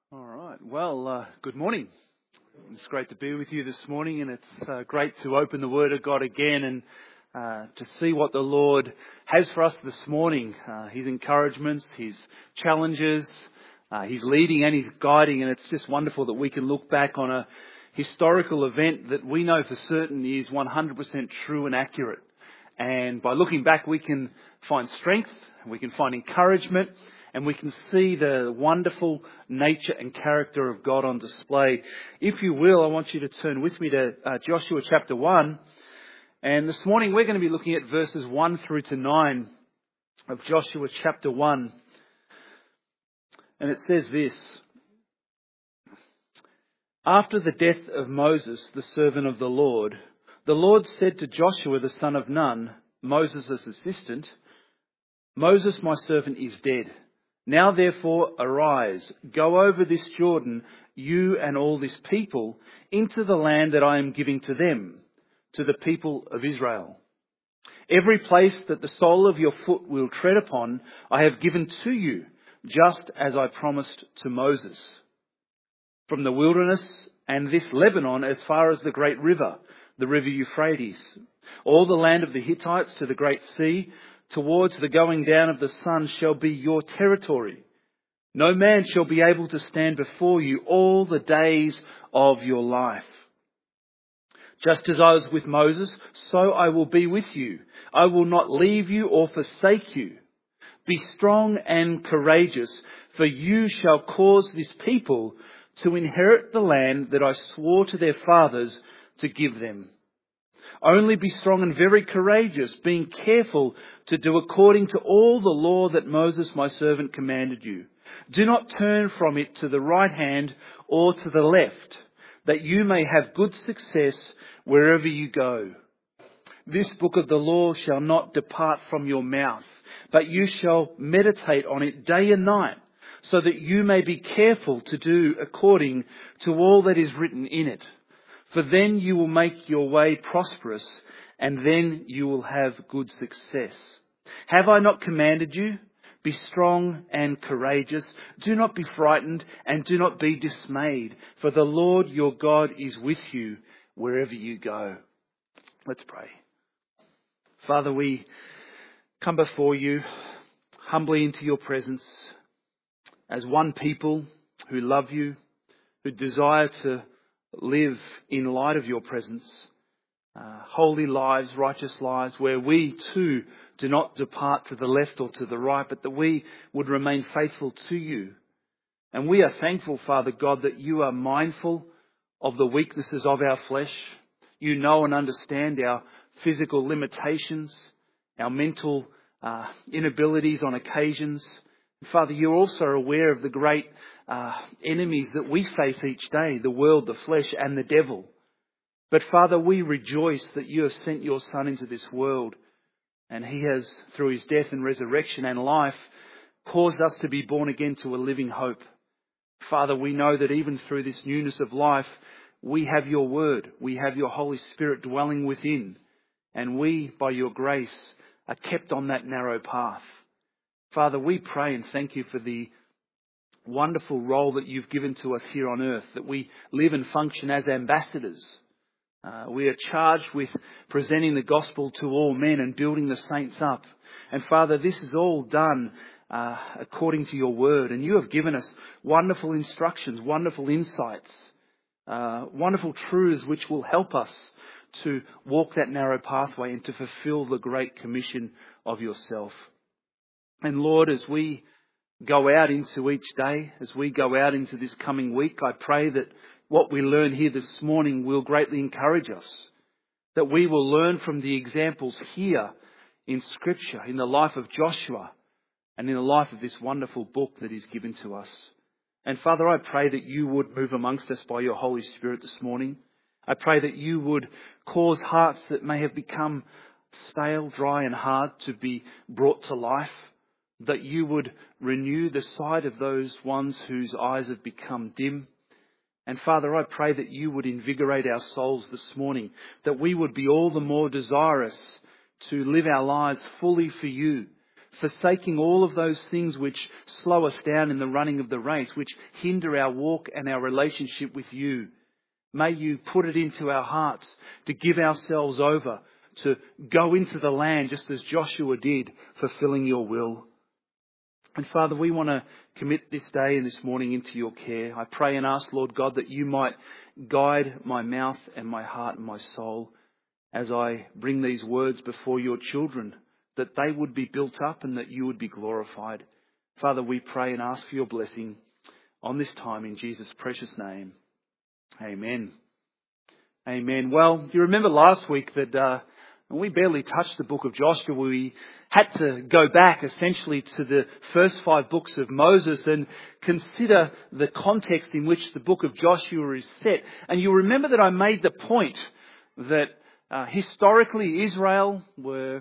All right. Well, good morning. It's great to be with you this morning, and it's great to open the Word of God again and to see what the Lord has for us this morning. His encouragements, His challenges, His leading and His guiding, and it's just wonderful that we can look back on a historical event that we know for certain is 100% true and accurate. And by looking back, we can find strength, we can find encouragement, and we can see the wonderful nature and character of God on display. If you will, I want you to turn with me to Joshua chapter 1. And this morning we're going to be looking at verses 1 through to 9 of Joshua chapter 1. And it says this: After the death of Moses, the servant of the Lord said to Joshua the son of Nun, Moses' assistant, Moses my servant is dead. Now therefore arise, go over this Jordan, you and all this people, into the land that I am giving to them, to the people of Israel. Every place that the sole of your foot will tread upon, I have given to you, just as I promised to Moses. From the wilderness and this Lebanon as far as the great river, the river Euphrates, all the land of the Hittites to the great sea, towards the going down of the sun shall be your territory. No man shall be able to stand before you all the days of your life. Just as I was with Moses, so I will be with you. I will not leave you or forsake you. Be strong and courageous, for you shall cause this people to inherit the land that I swore to their fathers to give them. Only be strong and very courageous, being careful to do according to all the law that Moses my servant commanded you. Do not turn from it to the right hand or to the left, that you may have good success wherever you go. This book of the law shall not depart from your mouth, but you shall meditate on it day and night, so that you may be careful to do according to all that is written in it. For then you will make your way prosperous, and then you will have good success. Have I not commanded you? Be strong and courageous. Do not be frightened, and do not be dismayed, for the Lord your God is with you wherever you go. Let's pray. Father, we come before you humbly into your presence as one people who love you, who desire to live in light of your presence, holy lives, righteous lives, where we too do not depart to the left or to the right, but that we would remain faithful to you. And we are thankful, Father God, that you are mindful of the weaknesses of our flesh. You know and understand our physical limitations, our mental inabilities on occasions. Father, you're also aware of the great enemies that we face each day, the world, the flesh and the devil. But Father, we rejoice that you have sent your Son into this world, and he has, through his death and resurrection and life, caused us to be born again to a living hope. Father, we know that even through this newness of life, we have your word, we have your Holy Spirit dwelling within, and we, by your grace, are kept on that narrow path. Father, we pray and thank you for the wonderful role that you've given to us here on earth, that we live and function as ambassadors. We are charged with presenting the gospel to all men and building the saints up. And Father, this is all done according to your word. And you have given us wonderful instructions, wonderful insights, wonderful truths which will help us to walk that narrow pathway and to fulfill the great commission of yourself. And Lord, as we go out into each day, as we go out into this coming week, I pray that what we learn here this morning will greatly encourage us, that we will learn from the examples here in Scripture, in the life of Joshua, and in the life of this wonderful book that is given to us. And Father, I pray that you would move amongst us by your Holy Spirit this morning. I pray that you would cause hearts that may have become stale, dry and hard to be brought to life, that you would renew the sight of those ones whose eyes have become dim. And Father, I pray that you would invigorate our souls this morning, that we would be all the more desirous to live our lives fully for you, forsaking all of those things which slow us down in the running of the race, which hinder our walk and our relationship with you. May you put it into our hearts to give ourselves over, to go into the land just as Joshua did, fulfilling your will. And Father, we want to commit this day and this morning into your care. I pray and ask, Lord God, that you might guide my mouth and my heart and my soul as I bring these words before your children, that they would be built up and that you would be glorified. Father, we pray and ask for your blessing on this time in Jesus' precious name. Amen. Amen. Well, you remember last week that we barely touched the book of Joshua. We had to go back essentially to the first 5 books of Moses and consider the context in which the book of Joshua is set. And you remember that I made the point that historically Israel were,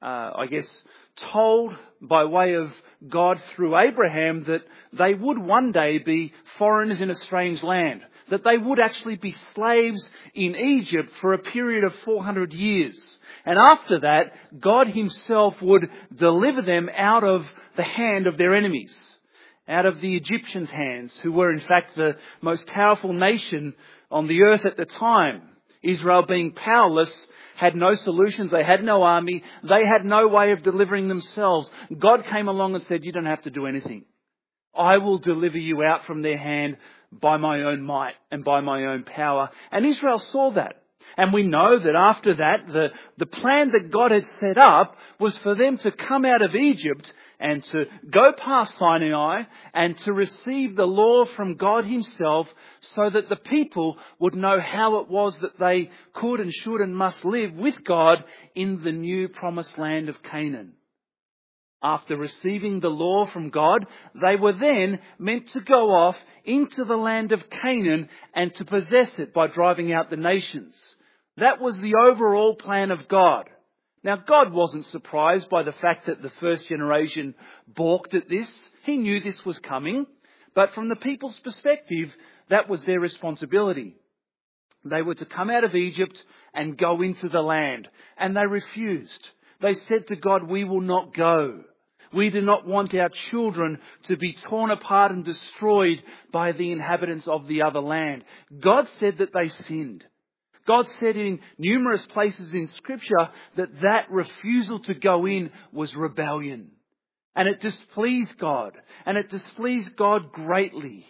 told by way of God through Abraham that they would one day be foreigners in a strange land, that they would actually be slaves in Egypt for a period of 400 years. And after that, God himself would deliver them out of the hand of their enemies, out of the Egyptians' hands, who were in fact the most powerful nation on the earth at the time. Israel, being powerless, had no solutions. They had no army. They had no way of delivering themselves. God came along and said, you don't have to do anything. I will deliver you out from their hand by my own might and by my own power. And Israel saw that. And we know that after that, the plan that God had set up was for them to come out of Egypt and to go past Sinai and to receive the law from God himself, so that the people would know how it was that they could and should and must live with God in the new promised land of Canaan. After receiving the law from God, they were then meant to go off into the land of Canaan and to possess it by driving out the nations. That was the overall plan of God. Now, God wasn't surprised by the fact that the first generation balked at this. He knew this was coming. But from the people's perspective, that was their responsibility. They were to come out of Egypt and go into the land. And they refused. They said to God, we will not go. We do not want our children to be torn apart and destroyed by the inhabitants of the other land. God said that they sinned. God said in numerous places in Scripture that refusal to go in was rebellion. And it displeased God. And it displeased God greatly.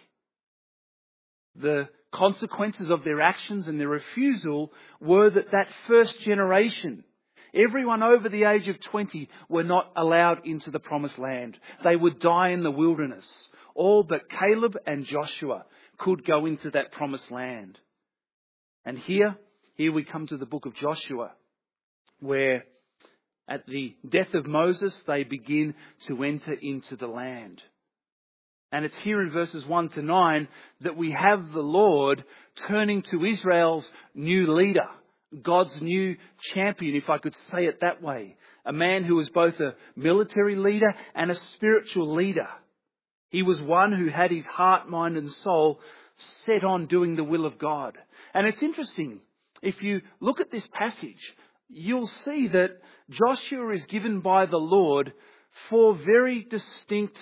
The consequences of their actions and their refusal were that first generation, everyone over the age of 20, were not allowed into the promised land. They would die in the wilderness. All but Caleb and Joshua could go into that promised land. And here we come to the book of Joshua, where at the death of Moses, they begin to enter into the land. And it's here in verses 1 to 9 that we have the Lord turning to Israel's new leader, God's new champion, if I could say it that way. A man who was both a military leader and a spiritual leader. He was one who had his heart, mind and soul set on doing the will of God. And it's interesting. If you look at this passage, you'll see that Joshua is given by the Lord 4 very distinct,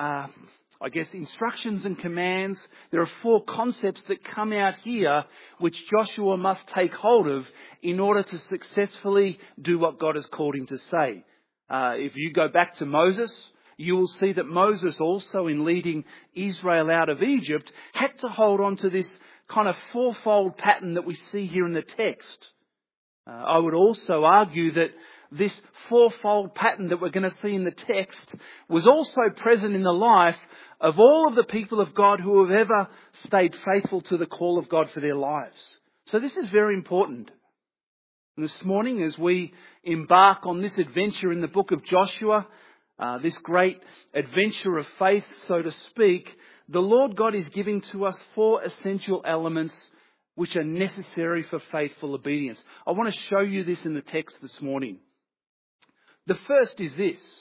instructions and commands. There are 4 concepts that come out here which Joshua must take hold of in order to successfully do what God has called him to say. If you go back to Moses, you will see that Moses also, in leading Israel out of Egypt, had to hold on to this kind of 4-fold pattern that we see here in the text. I would also argue that this 4-fold pattern that we're going to see in the text was also present in the life of all of the people of God who have ever stayed faithful to the call of God for their lives. So this is very important. And this morning, as we embark on this adventure in the book of Joshua, this great adventure of faith, so to speak, the Lord God is giving to us 4 essential elements which are necessary for faithful obedience. I want to show you this in the text this morning. The first is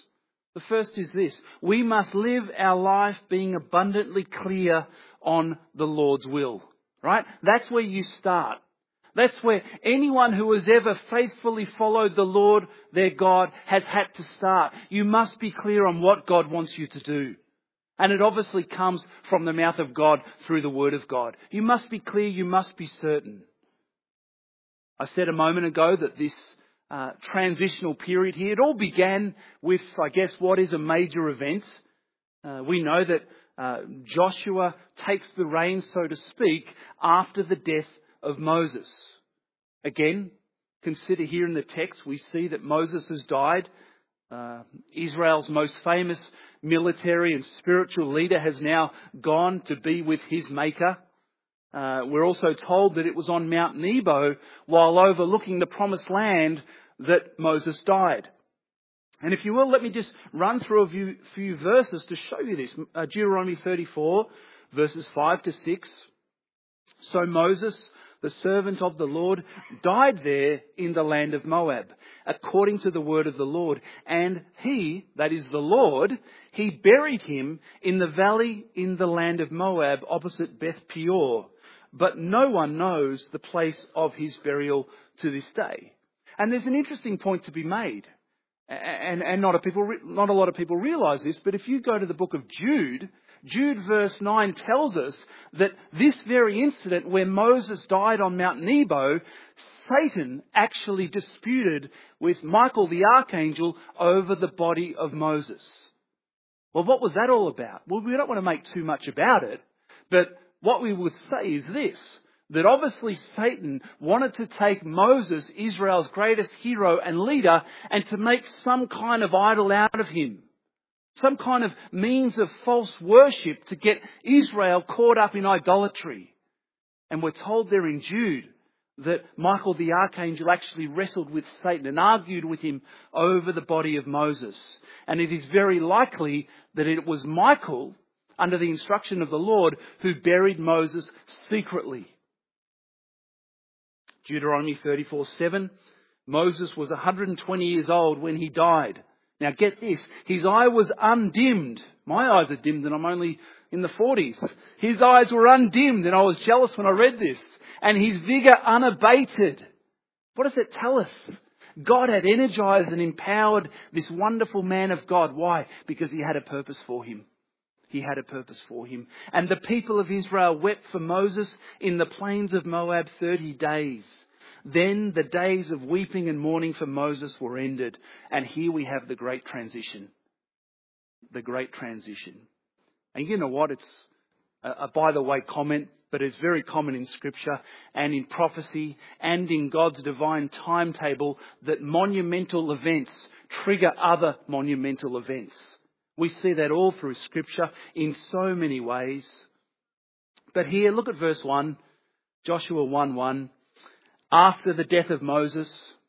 this. We must live our life being abundantly clear on the Lord's will. Right? That's where you start. That's where anyone who has ever faithfully followed the Lord, their God, has had to start. You must be clear on what God wants you to do. And it obviously comes from the mouth of God through the Word of God. You must be clear, you must be certain. I said a moment ago that this transitional period here, it all began with, I guess, what is a major event. We know that Joshua takes the reins, so to speak, after the death of Moses. Again, consider here in the text, we see that Moses has died. Israel's most famous military and spiritual leader has now gone to be with his Maker. We're also told that it was on Mount Nebo, while overlooking the promised land, that Moses died. And if you will, let me just run through a few verses to show you this. Deuteronomy 34, verses 5 to 6. So Moses, the servant of the Lord, died there in the land of Moab, according to the word of the Lord. And he, that is the Lord, he buried him in the valley in the land of Moab, opposite Beth Peor. But no one knows the place of his burial to this day. And there's an interesting point to be made. And not a lot of people realise this, but if you go to the book of Jude verse 9 tells us that this very incident where Moses died on Mount Nebo, Satan actually disputed with Michael the archangel over the body of Moses. Well, what was that all about? Well, we don't want to make too much about it, but what we would say is this, that obviously Satan wanted to take Moses, Israel's greatest hero and leader, and to make some kind of idol out of him. Some kind of means of false worship to get Israel caught up in idolatry. And we're told there in Jude that Michael the archangel actually wrestled with Satan and argued with him over the body of Moses. And it is very likely that it was Michael, under the instruction of the Lord, who buried Moses secretly. Deuteronomy 34:7, Moses was 120 years old when he died. Now get this, his eye was undimmed. My eyes are dimmed and I'm only in the 40s. His eyes were undimmed and I was jealous when I read this. And his vigour unabated. What does it tell us? God had energized and empowered this wonderful man of God. Why? Because he had a purpose for him. He had a purpose for him. And the people of Israel wept for Moses in the plains of Moab 30 days. Then the days of weeping and mourning for Moses were ended. And here we have the great transition. The great transition. And you know what? It's a by the way comment, but it's very common in Scripture and in prophecy and in God's divine timetable that monumental events trigger other monumental events. We see that all through Scripture in so many ways. But here, look at verse 1, Joshua 1:1. After the death of Moses,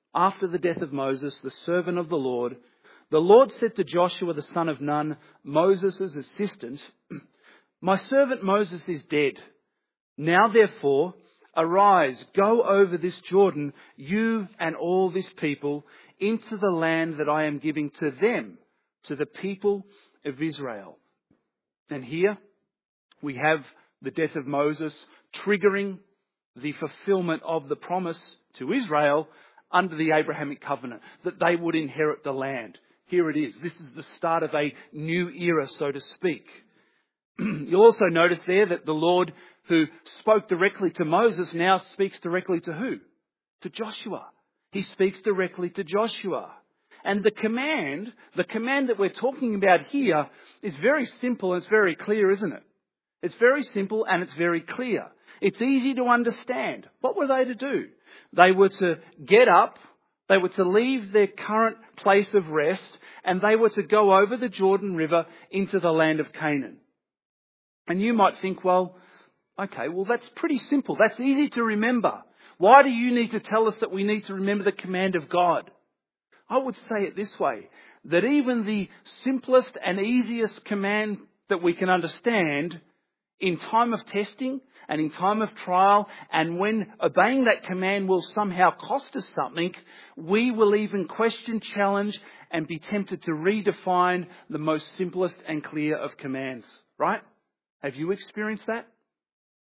the servant of the Lord said to Joshua the son of Nun, Moses' assistant, my servant Moses is dead. Now therefore, arise, go over this Jordan, you and all this people, into the land that I am giving to them, to the people of Israel. And here we have the death of Moses triggering the fulfillment of the promise to Israel under the Abrahamic covenant, that they would inherit the land. Here it is. This is the start of a new era, so to speak. You'll also notice there that the Lord who spoke directly to Moses now speaks directly to who? To Joshua. He speaks directly to Joshua. And the command that we're talking about here is very simple and it's very clear, isn't it? It's very simple and it's very clear. It's easy to understand. What were they to do? They were to get up, they were to leave their current place of rest, and they were to go over the Jordan River into the land of Canaan. And you might think, well, okay, well that's pretty simple. That's easy to remember. Why do you need to tell us that we need to remember the command of God? I would say it this way, that even the simplest and easiest command that we can understand, in time of testing and in time of trial, and when obeying that command will somehow cost us something, we will even question, challenge, and be tempted to redefine the most simplest and clear of commands. Right? Have you experienced that?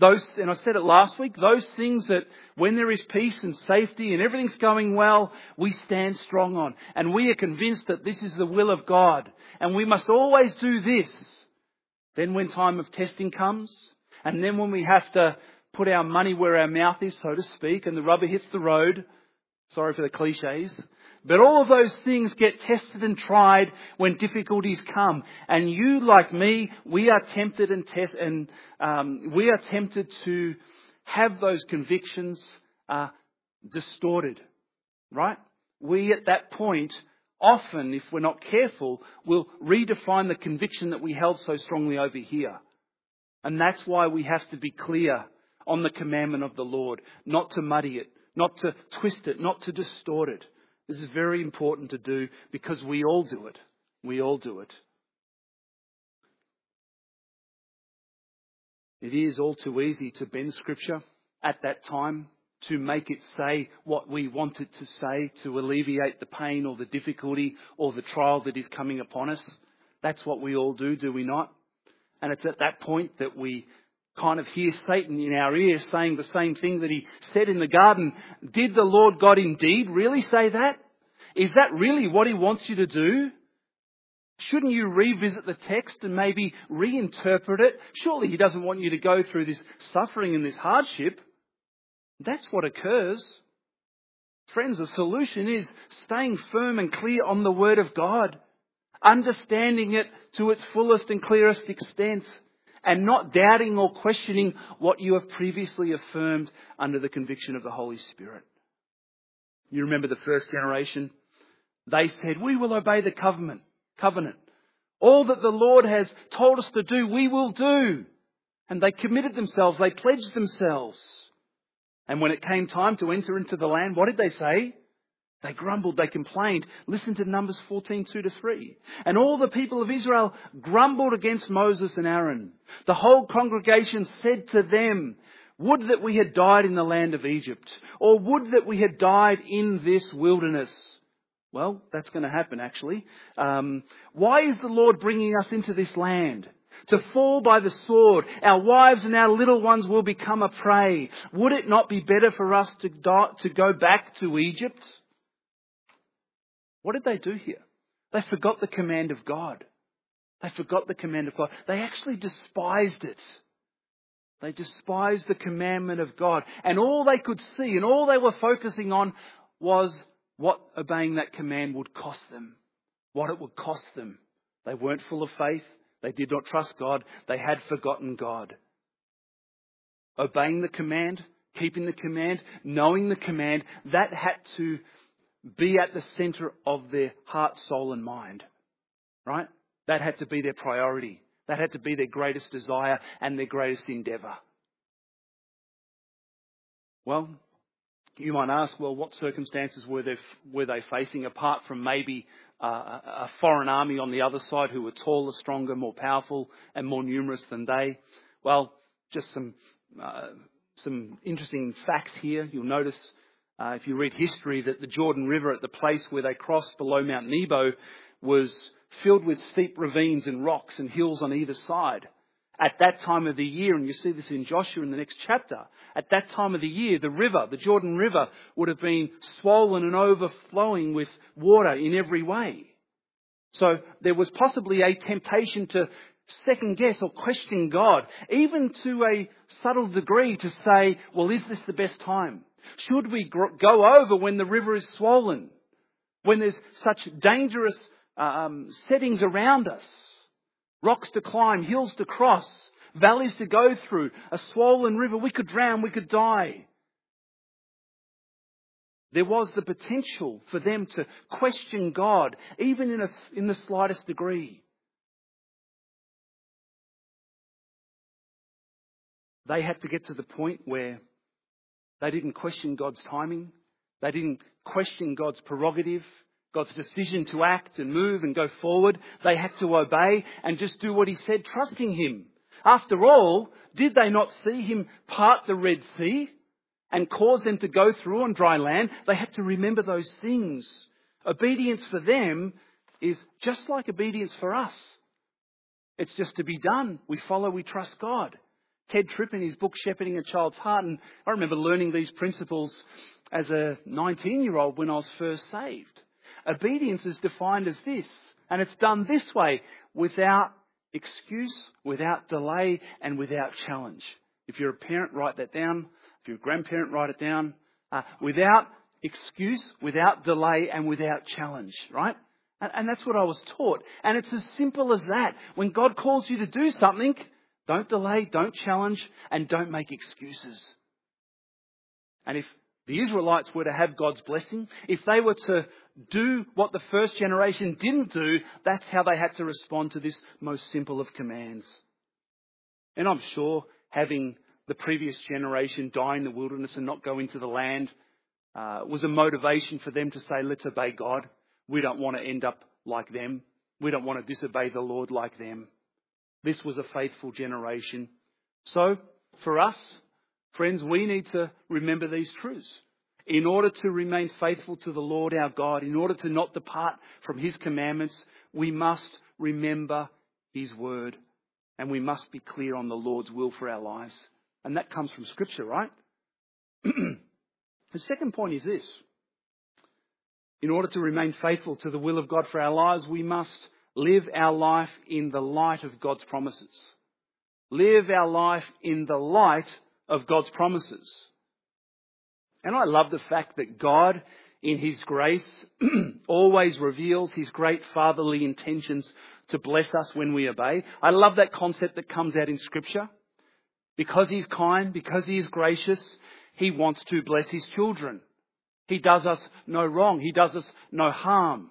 And I said it last week, those things that when there is peace and safety and everything's going well, we stand strong on. And we are convinced that this is the will of God. And we must always do this. Then when time of testing comes, and then when we have to put our money where our mouth is, so to speak, and the rubber hits the road, sorry for the cliches, but all of those things get tested and tried when difficulties come. And you, like me, we are tempted we are tempted to have those convictions distorted, right? We at that point, often, if we're not careful, will redefine the conviction that we held so strongly over here. And that's why we have to be clear on the commandment of the Lord, not to muddy it, not to twist it, not to distort it. This is very important to do because we all do it. We all do it. It is all too easy to bend Scripture at that time, to make it say what we want it to say, to alleviate the pain or the difficulty or the trial that is coming upon us. That's what we all do we not? And it's at that point that we kind of hear Satan in our ears saying the same thing that he said in the garden. Did the Lord God indeed really say that? Is that really what he wants you to do? Shouldn't you revisit the text and maybe reinterpret it? Surely he doesn't want you to go through this suffering and this hardship. That's what occurs. Friends, the solution is staying firm and clear on the Word of God, understanding it to its fullest and clearest extent, and not doubting or questioning what you have previously affirmed under the conviction of the Holy Spirit. You remember the first generation? They said, we will obey the covenant. All that the Lord has told us to do, we will do. And they committed themselves, they pledged themselves. And when it came time to enter into the land, what did they say? They grumbled, they complained. Listen to Numbers 14:2-3. And all the people of Israel grumbled against Moses and Aaron. The whole congregation said to them, would that we had died in the land of Egypt, or would that we had died in this wilderness. Well, that's going to happen actually. Why is the Lord bringing us into this land? To fall by the sword. Our wives and our little ones will become a prey. Would it not be better for us to go back to Egypt? What did they do here? They forgot the command of God. They forgot the command of God. They actually despised it. They despised the commandment of God. And all they could see and all they were focusing on was what obeying that command would cost them. What it would cost them. They weren't full of faith. They did not trust God. They had forgotten God. Obeying the command, keeping the command, knowing the command, that had to be at the center of their heart, soul and mind. Right? That had to be their priority. That had to be their greatest desire and their greatest endeavour. Well, you might ask, well, what circumstances were they facing apart from maybe a foreign army on the other side who were taller, stronger, more powerful and more numerous than they? Well, just some interesting facts here. You'll notice if you read history that the Jordan River at the place where they crossed below Mount Nebo was filled with steep ravines and rocks and hills on either side. At that time of the year, and you see this in Joshua in the next chapter, at that time of the year, the Jordan River would have been swollen and overflowing with water in every way. So there was possibly a temptation to second guess or question God, even to a subtle degree to say, well, is this the best time? Should we go over when the river is swollen? When there's such dangerous settings around us? Rocks to climb, hills to cross, valleys to go through, a swollen river. We could drown, we could die. There was the potential for them to question God, even in the slightest degree. They had to get to the point where they didn't question God's timing. They didn't question God's prerogative, God's decision to act and move and go forward. They had to obey and just do what He said, trusting Him. After all, did they not see Him part the Red Sea and cause them to go through on dry land? They had to remember those things. Obedience for them is just like obedience for us. It's just to be done. We follow, we trust God. Ted Tripp in his book, Shepherding a Child's Heart. And I remember learning these principles as a 19-year-old when I was first saved. Obedience is defined as this, and it's done this way, without excuse, without delay, and without challenge. If you're a parent, write that down. If you're a grandparent, write it down. Without excuse, without delay, and without challenge, right? And that's what I was taught. And it's as simple as that. When God calls you to do something, don't delay, don't challenge, and don't make excuses. And if the Israelites were to have God's blessing, if they were to do what the first generation didn't do, that's how they had to respond to this most simple of commands. And I'm sure having the previous generation die in the wilderness and not go into the land was a motivation for them to say, let's obey God. We don't want to end up like them. We don't want to disobey the Lord like them. This was a faithful generation. So, for us, friends, we need to remember these truths. In order to remain faithful to the Lord our God, in order to not depart from His commandments, we must remember His word. And we must be clear on the Lord's will for our lives. And that comes from Scripture, right? The second point is this. In order to remain faithful to the will of God for our lives, we must live our life in the light of God's promises. Live our life in the light of God's promises. And I love the fact that God, in His grace, always reveals His great fatherly intentions to bless us when we obey. I love that concept that comes out in Scripture. Because He's kind, because He is gracious, He wants to bless His children. He does us no wrong. He does us no harm.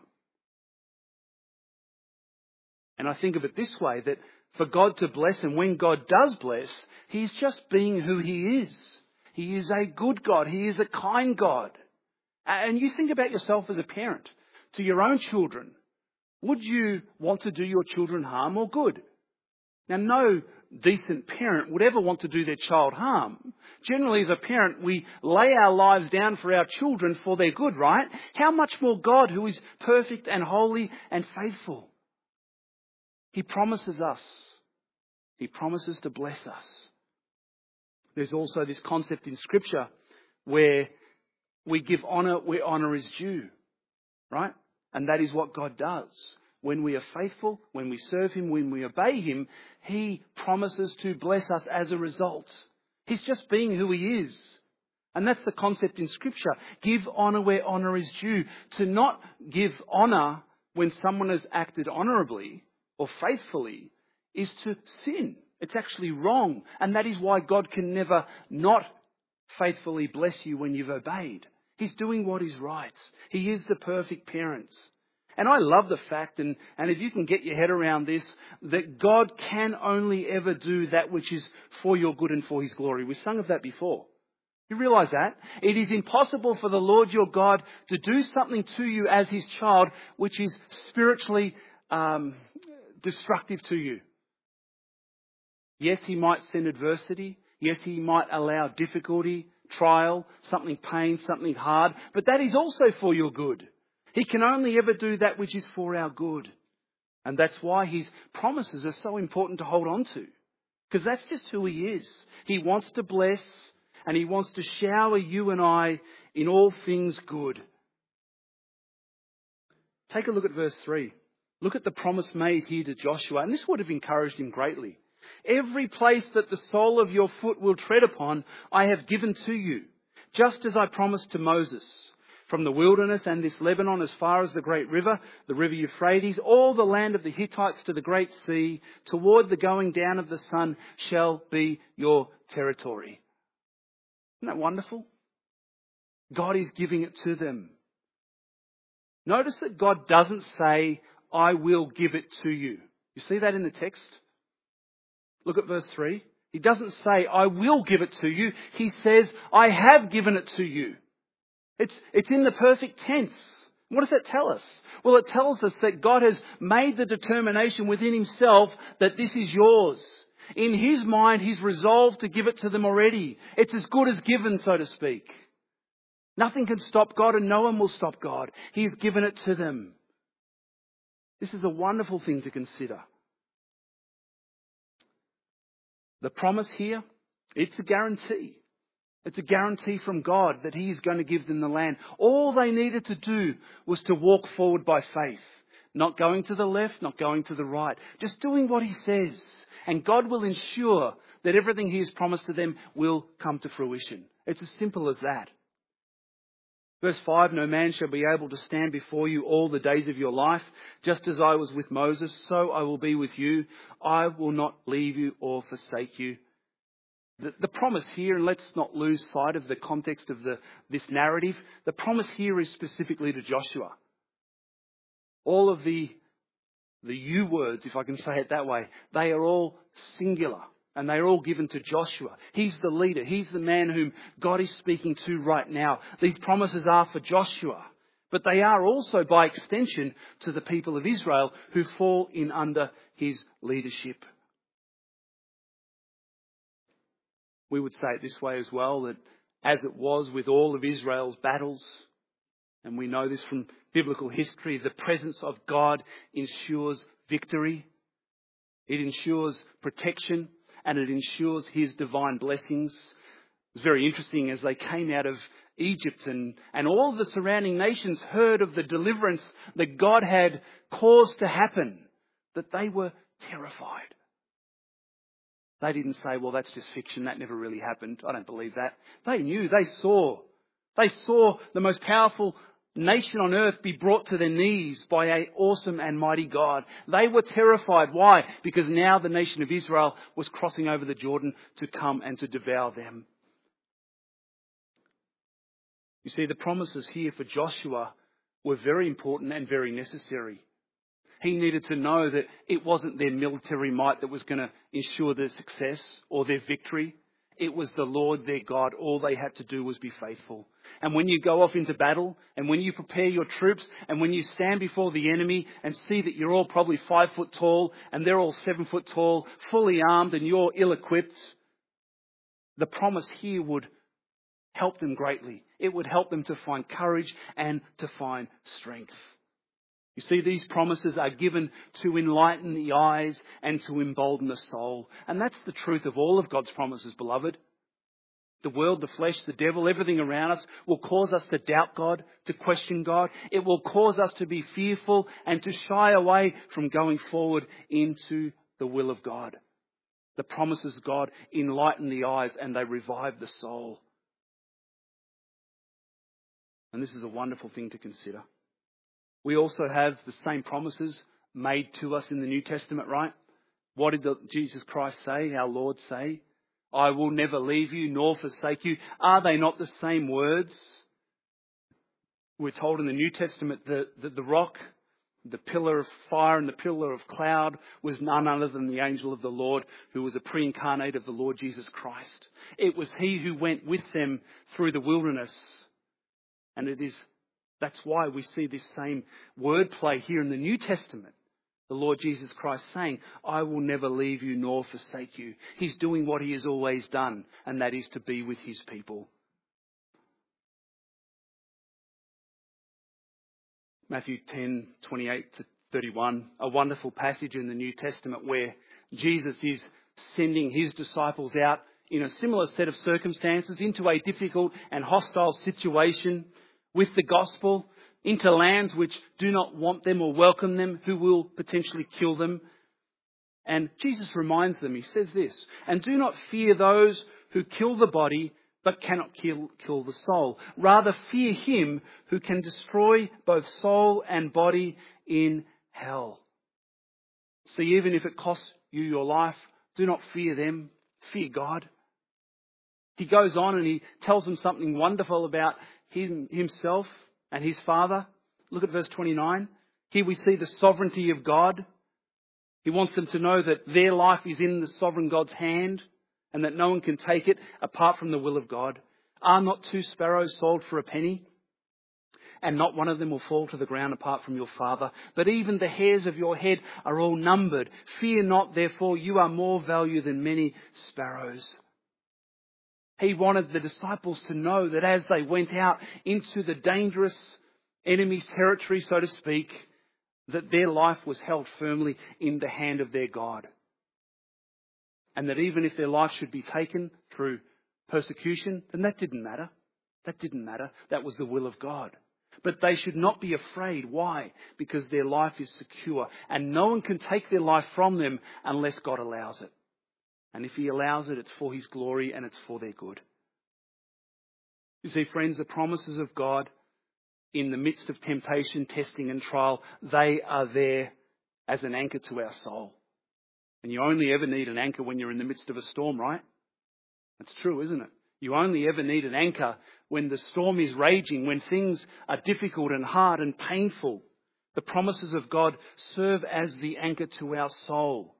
And I think of it this way, that for God to bless, and when God does bless, He's just being who He is. He is a good God. He is a kind God. And you think about yourself as a parent to your own children. Would you want to do your children harm or good? Now, no decent parent would ever want to do their child harm. Generally, as a parent, we lay our lives down for our children for their good, right? How much more God, who is perfect and holy and faithful? He promises us. He promises to bless us. There's also this concept in Scripture where we give honour where honour is due, right? And that is what God does. When we are faithful, when we serve Him, when we obey Him, He promises to bless us as a result. He's just being who He is. And that's the concept in Scripture. Give honour where honour is due. To not give honour when someone has acted honourably or faithfully is to sin. It's actually wrong. And that is why God can never not faithfully bless you when you've obeyed. He's doing what is right. He is the perfect parent. And I love the fact, and if you can get your head around this, that God can only ever do that which is for your good and for His glory. We sung of that before. You realise that? It is impossible for the Lord your God to do something to you as His child which is spiritually destructive to you. Yes, He might send adversity. Yes, He might allow difficulty, trial, something pain, something hard. But that is also for your good. He can only ever do that which is for our good. And that's why His promises are so important to hold on to. Because that's just who He is. He wants to bless and He wants to shower you and I in all things good. Take a look at verse 3. Look at the promise made here to Joshua. And this would have encouraged him greatly. Every place that the sole of your foot will tread upon, I have given to you, just as I promised to Moses. From the wilderness and this Lebanon as far as the great river, the river Euphrates, all the land of the Hittites to the great sea, toward the going down of the sun shall be your territory. Isn't that wonderful? God is giving it to them. Notice that God doesn't say, I will give it to you. You see that in the text? Look at verse 3. He doesn't say, I will give it to you. He says, I have given it to you. It's in the perfect tense. What does that tell us? Well, it tells us that God has made the determination within Himself that this is yours. In His mind, He's resolved to give it to them already. It's as good as given, so to speak. Nothing can stop God and no one will stop God. He has given it to them. This is a wonderful thing to consider. The promise here, it's a guarantee. It's a guarantee from God that He is going to give them the land. All they needed to do was to walk forward by faith. Not going to the left, not going to the right. Just doing what He says. And God will ensure that everything He has promised to them will come to fruition. It's as simple as that. Verse 5, no man shall be able to stand before you all the days of your life. Just as I was with Moses, so I will be with you. I will not leave you or forsake you. The promise here, and let's not lose sight of the context of this narrative, the promise here is specifically to Joshua. All of the you words, if I can say it that way, they are all singular. And they're all given to Joshua. He's the leader. He's the man whom God is speaking to right now. These promises are for Joshua. But they are also, by extension, to the people of Israel who fall in under his leadership. We would say it this way as well, that as it was with all of Israel's battles, and we know this from biblical history, the presence of God ensures victory. It ensures protection. And it ensures His divine blessings. It's very interesting as they came out of Egypt and all of the surrounding nations heard of the deliverance that God had caused to happen, that they were terrified. They didn't say, well, that's just fiction. That never really happened. I don't believe that. They knew, they saw. They saw the most powerful nation on earth be brought to their knees by an awesome and mighty God. They were terrified. Why? Because now the nation of Israel was crossing over the Jordan to come and to devour them. You see, the promises here for Joshua were very important and very necessary. He needed to know that it wasn't their military might that was going to ensure their success or their victory. It was the Lord their God. All they had to do was be faithful. And when you go off into battle, and when you prepare your troops, and when you stand before the enemy and see that you're all probably 5 foot tall, and they're all 7 foot tall, fully armed, and you're ill-equipped, the promise here would help them greatly. It would help them to find courage and to find strength. You see, these promises are given to enlighten the eyes and to embolden the soul. And that's the truth of all of God's promises, beloved. The world, the flesh, the devil, everything around us will cause us to doubt God, to question God. It will cause us to be fearful and to shy away from going forward into the will of God. The promises of God enlighten the eyes and they revive the soul. And this is a wonderful thing to consider. We also have the same promises made to us in the New Testament, right? What did Jesus Christ say, our Lord say? I will never leave you nor forsake you. Are they not the same words? We're told in the New Testament that the rock, the pillar of fire and the pillar of cloud was none other than the angel of the Lord, who was a pre-incarnate of the Lord Jesus Christ. It was He who went with them through the wilderness. And that's why we see this same wordplay here in the New Testament. The Lord Jesus Christ saying, I will never leave you nor forsake you. He's doing what He has always done, and that is to be with His people. Matthew 10:28-31, a wonderful passage in the New Testament where Jesus is sending His disciples out in a similar set of circumstances into a difficult and hostile situation with the gospel, into lands which do not want them or welcome them, who will potentially kill them. And Jesus reminds them, He says this, and do not fear those who kill the body but cannot kill the soul. Rather fear Him who can destroy both soul and body in hell. See, even if it costs you your life, do not fear them, fear God. He goes on and He tells them something wonderful about Himself and His Father. Look at verse 29. Here we see the sovereignty of God. He wants them to know that their life is in the sovereign God's hand and that no one can take it apart from the will of God. Are not 2 sparrows sold for a penny? And not one of them will fall to the ground apart from your Father. But even the hairs of your head are all numbered. Fear not, therefore, you are more valuable than many sparrows. He wanted the disciples to know that as they went out into the dangerous enemy's territory, so to speak, that their life was held firmly in the hand of their God. And that even if their life should be taken through persecution, then that didn't matter. That didn't matter. That was the will of God. But they should not be afraid. Why? Because their life is secure. And no one can take their life from them unless God allows it. And if He allows it, it's for His glory and it's for their good. You see, friends, the promises of God in the midst of temptation, testing and trial, they are there as an anchor to our soul. And you only ever need an anchor when you're in the midst of a storm, right? That's true, isn't it? You only ever need an anchor when the storm is raging, when things are difficult and hard and painful. The promises of God serve as the anchor to our soul.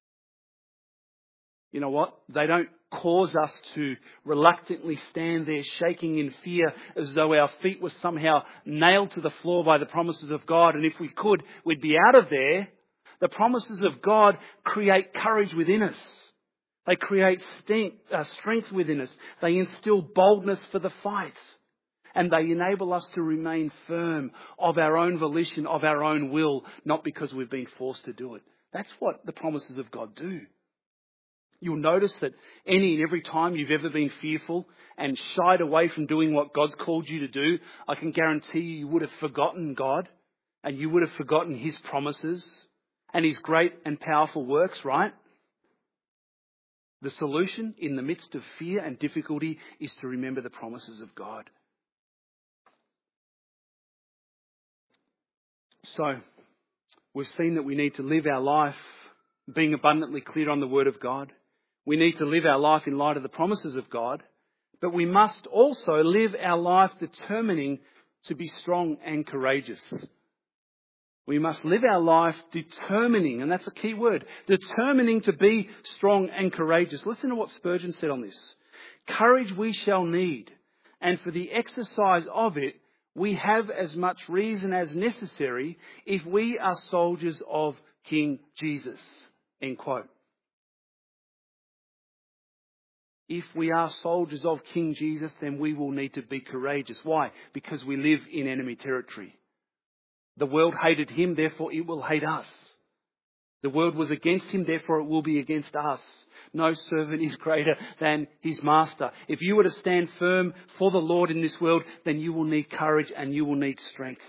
You know what? They don't cause us to reluctantly stand there shaking in fear as though our feet were somehow nailed to the floor by the promises of God. And if we could, we'd be out of there. The promises of God create courage within us. They create strength within us. They instill boldness for the fight. And they enable us to remain firm of our own volition, of our own will, not because we've been forced to do it. That's what the promises of God do. You'll notice that any and every time you've ever been fearful and shied away from doing what God's called you to do, I can guarantee you would have forgotten God and you would have forgotten His promises and His great and powerful works, right? The solution in the midst of fear and difficulty is to remember the promises of God. So, we've seen that we need to live our life being abundantly clear on the Word of God. We need to live our life in light of the promises of God. But we must also live our life determining to be strong and courageous. We must live our life determining, and that's a key word, determining to be strong and courageous. Listen to what Spurgeon said on this. Courage we shall need, and for the exercise of it, we have as much reason as necessary if we are soldiers of King Jesus. End quote. If we are soldiers of King Jesus, then we will need to be courageous. Why? Because we live in enemy territory. The world hated Him, therefore it will hate us. The world was against Him, therefore it will be against us. No servant is greater than his master. If you were to stand firm for the Lord in this world, then you will need courage and you will need strength.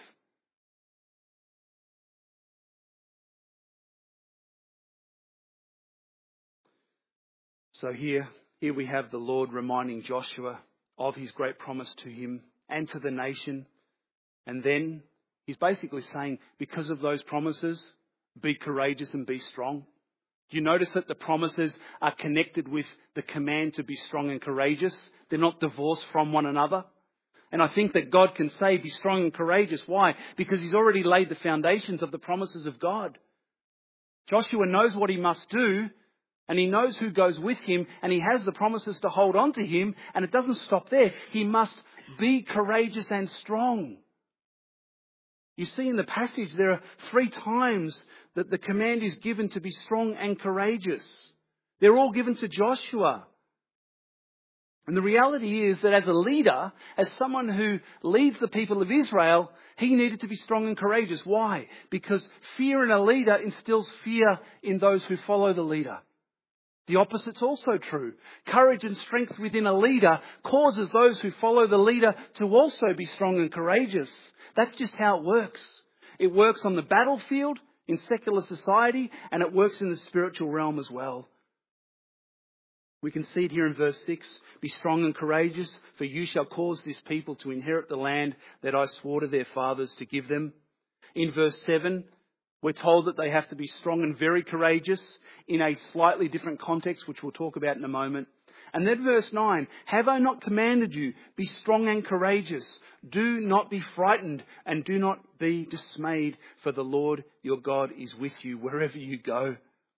So here we have the Lord reminding Joshua of His great promise to him and to the nation. And then He's basically saying, because of those promises, be courageous and be strong. Do you notice that the promises are connected with the command to be strong and courageous? They're not divorced from one another. And I think that God can say, be strong and courageous. Why? Because He's already laid the foundations of the promises of God. Joshua knows what he must do, and he knows who goes with him, and he has the promises to hold on to him, and it doesn't stop there. He must be courageous and strong. You see in the passage there are 3 times that the command is given to be strong and courageous. They're all given to Joshua. And the reality is that as a leader, as someone who leads the people of Israel, he needed to be strong and courageous. Why? Because fear in a leader instills fear in those who follow the leader. The opposite's also true. Courage and strength within a leader causes those who follow the leader to also be strong and courageous. That's just how it works. It works on the battlefield in secular society, and it works in the spiritual realm as well. We can see it here in verse 6. Be strong and courageous, for you shall cause this people to inherit the land that I swore to their fathers to give them. In verse 7, we're told that they have to be strong and very courageous in a slightly different context, which we'll talk about in a moment. And then verse 9, have I not commanded you, be strong and courageous. Do not be frightened and do not be dismayed, for the Lord your God is with you wherever you go.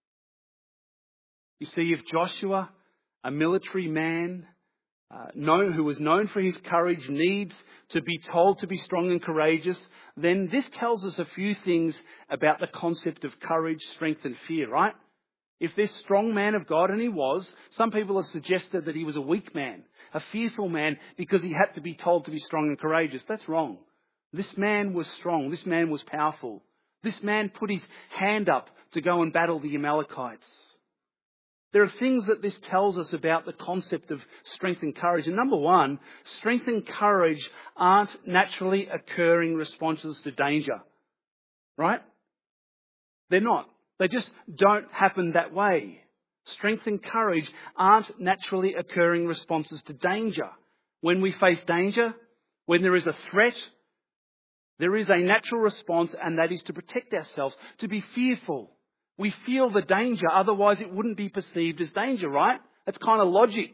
You see, if Joshua, a military man, who was known for his courage, needs to be told to be strong and courageous, then this tells us a few things about the concept of courage, strength and fear, right? If this strong man of God, and he was, some people have suggested that he was a weak man, a fearful man, because he had to be told to be strong and courageous. That's wrong. This man was strong. This man was powerful. This man put his hand up to go and battle the Amalekites. There are things that this tells us about the concept of strength and courage. And number one, strength and courage aren't naturally occurring responses to danger. Right? They're not. They just don't happen that way. Strength and courage aren't naturally occurring responses to danger. When we face danger, when there is a threat, there is a natural response, and that is to protect ourselves, to be fearful. We feel the danger, otherwise it wouldn't be perceived as danger, right? That's kind of logic.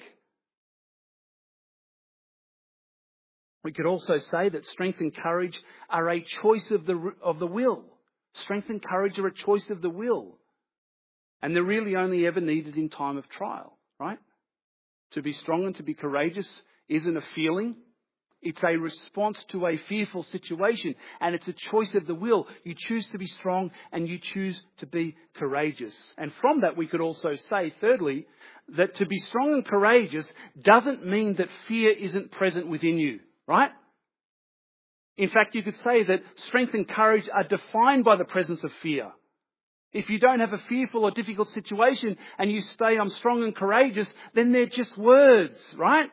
We could also say that strength and courage are a choice of the will. Strength and courage are a choice of the will. And they're really only ever needed in time of trial, right? To be strong and to be courageous isn't a feeling. It's a response to a fearful situation, and it's a choice of the will. You choose to be strong and you choose to be courageous. And from that we could also say, thirdly, that to be strong and courageous doesn't mean that fear isn't present within you, right? In fact, you could say that strength and courage are defined by the presence of fear. If you don't have a fearful or difficult situation and you say, I'm strong and courageous, then they're just words, right?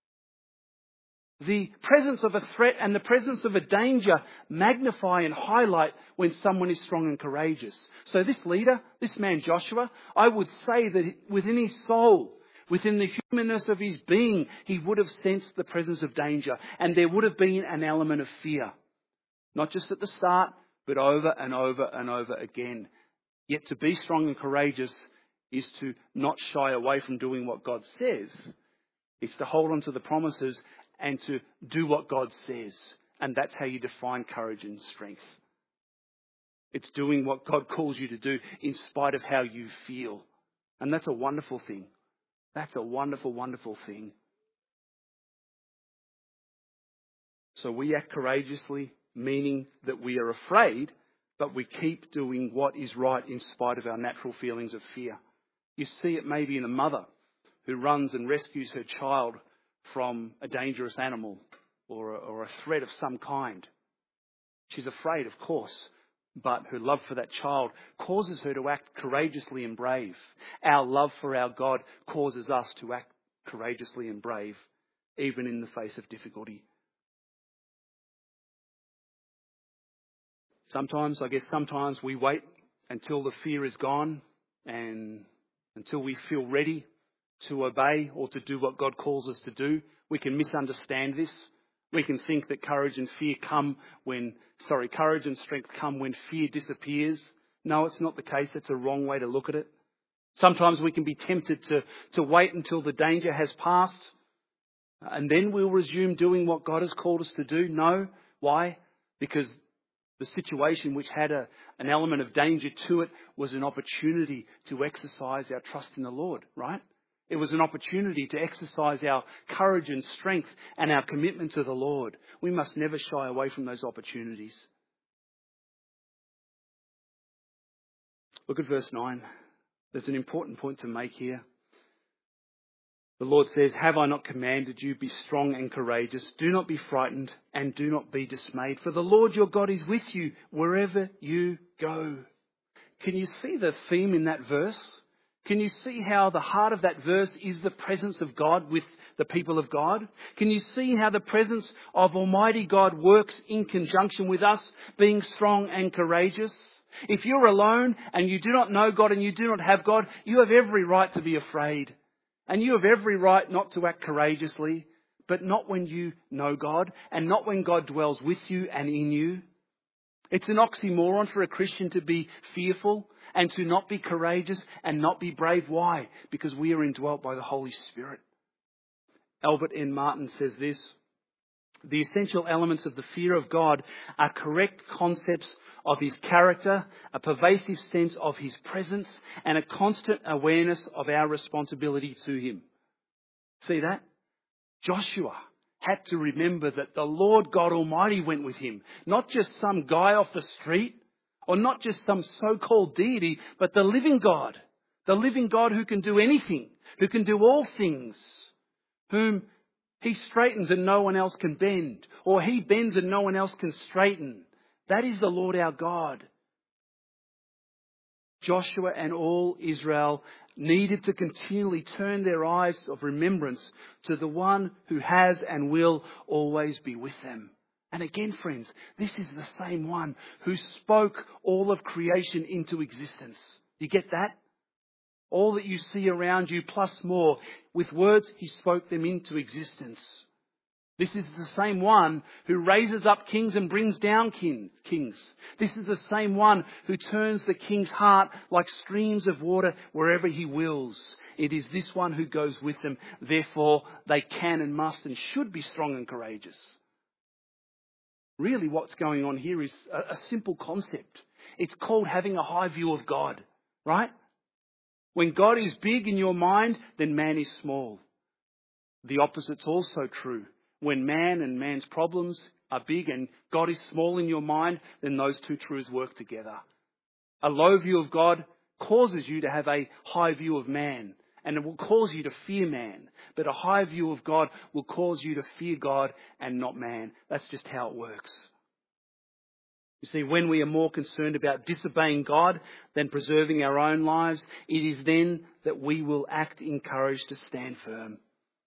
The presence of a threat and the presence of a danger magnify and highlight when someone is strong and courageous. So this leader, this man Joshua, I would say that within his soul, within the humanness of his being, he would have sensed the presence of danger. And there would have been an element of fear. Not just at the start, but over and over and over again. Yet to be strong and courageous is to not shy away from doing what God says. It's to hold on to the promises and to do what God says. And that's how you define courage and strength. It's doing what God calls you to do in spite of how you feel. And that's a wonderful thing. That's a wonderful, wonderful thing. So we act courageously, meaning that we are afraid, but we keep doing what is right in spite of our natural feelings of fear. You see it maybe in a mother who runs and rescues her child from a dangerous animal or a threat of some kind. She's afraid, of course, but her love for that child causes her to act courageously and brave. Our love for our God causes us to act courageously and brave, even in the face of difficulty. Sometimes we wait until the fear is gone and until we feel ready to obey or to do what God calls us to do. We can misunderstand this. We can think that courage and strength come when fear disappears. No, it's not the case. That's a wrong way to look at it. Sometimes we can be tempted to wait until the danger has passed and then we'll resume doing what God has called us to do. No. Why? Because the situation which had an element of danger to it was an opportunity to exercise our trust in the Lord, right? It was an opportunity to exercise our courage and strength and our commitment to the Lord. We must never shy away from those opportunities. Look at verse 9. There's an important point to make here. The Lord says, have I not commanded you, be strong and courageous. Do not be frightened and do not be dismayed. For the Lord your God is with you wherever you go. Can you see the theme in that verse? Can you see how the heart of that verse is the presence of God with the people of God? Can you see how the presence of Almighty God works in conjunction with us being strong and courageous? If you're alone and you do not know God and you do not have God, you have every right to be afraid. And you have every right not to act courageously, but not when you know God and not when God dwells with you and in you. It's an oxymoron for a Christian to be fearful and to not be courageous and not be brave. Why? Because we are indwelt by the Holy Spirit. Albert N. Martin says this: the essential elements of the fear of God are correct concepts of his character, a pervasive sense of his presence, and a constant awareness of our responsibility to him. See that? Joshua had to remember that the Lord God Almighty went with him. Not just some guy off the street, or not just some so-called deity, but the living God. The living God who can do anything, who can do all things, whom he straightens and no one else can bend, or he bends and no one else can straighten. That is the Lord our God. Joshua and all Israel needed to continually turn their eyes of remembrance to the one who has and will always be with them. And again, friends, this is the same one who spoke all of creation into existence. You get that? All that you see around you plus more. With words, he spoke them into existence. This is the same one who raises up kings and brings down kings. This is the same one who turns the king's heart like streams of water wherever he wills. It is this one who goes with them. Therefore, they can and must and should be strong and courageous. Really, what's going on here is a simple concept. It's called having a high view of God, right? When God is big in your mind, then man is small. The opposite's also true. When man and man's problems are big and God is small in your mind, then those two truths work together. A low view of God causes you to have a high view of man, and it will cause you to fear man. But a high view of God will cause you to fear God and not man. That's just how it works. You see, when we are more concerned about disobeying God than preserving our own lives, it is then that we will act in courage to stand firm,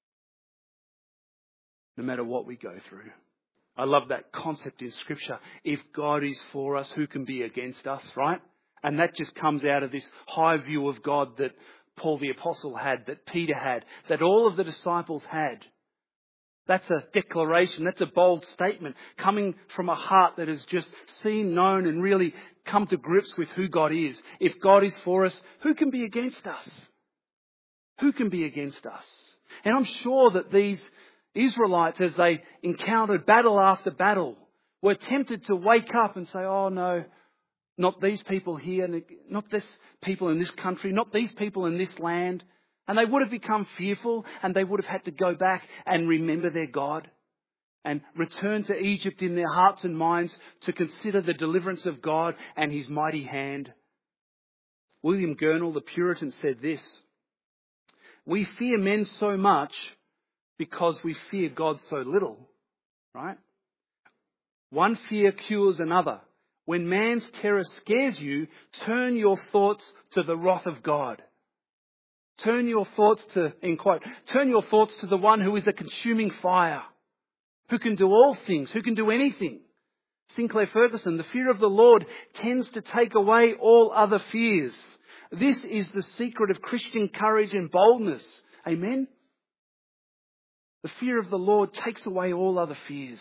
no matter what we go through. I love that concept in Scripture. If God is for us, who can be against us, right? And that just comes out of this high view of God that Paul the Apostle had, that Peter had, that all of the disciples had. That's a declaration, that's a bold statement coming from a heart that has just seen, known and really come to grips with who God is. If God is for us, who can be against us? Who can be against us? And I'm sure that these Israelites, as they encountered battle after battle, were tempted to wake up and say, oh no, not these people here, not this people in this country, not these people in this land. And they would have become fearful, and they would have had to go back and remember their God and return to Egypt in their hearts and minds to consider the deliverance of God and his mighty hand. William Gurnall, the Puritan, said this: we fear men so much because we fear God so little, right? One fear cures another. When man's terror scares you, turn your thoughts to the wrath of God. Turn your thoughts to, in quote, turn your thoughts to the one who is a consuming fire, who can do all things, who can do anything. Sinclair Ferguson, the fear of the Lord tends to take away all other fears. This is the secret of Christian courage and boldness. Amen? The fear of the Lord takes away all other fears.